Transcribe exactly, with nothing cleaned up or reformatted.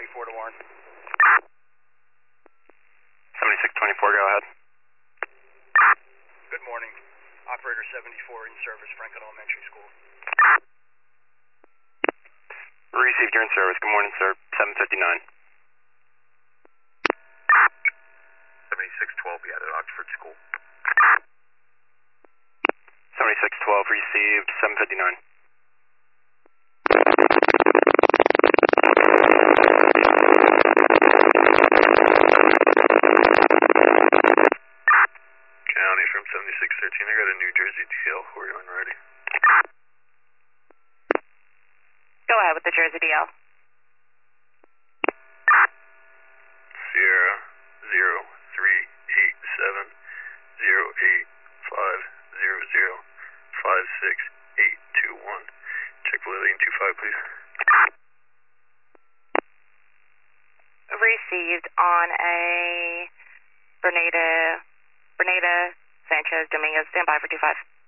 twenty-four to Warren. seventy-six twenty-four, go ahead. Good morning. Operator seventy-four in service, Franklin Elementary School. Received, you're in service. Good morning, sir. seven fifty-nine. seventy-six twelve, be at Oxford School. seventy-six twelve, received. seven fifty-nine. County from seventy-six thirteen, I got a New Jersey D L for you when ready. Go ahead with the Jersey D L. Sierra zero three eight seven zero eight five zero zero five six eight two one. Check Lillian two five, please. Received on a Bernada, Bernada Sanchez Dominguez. Stand by for two five.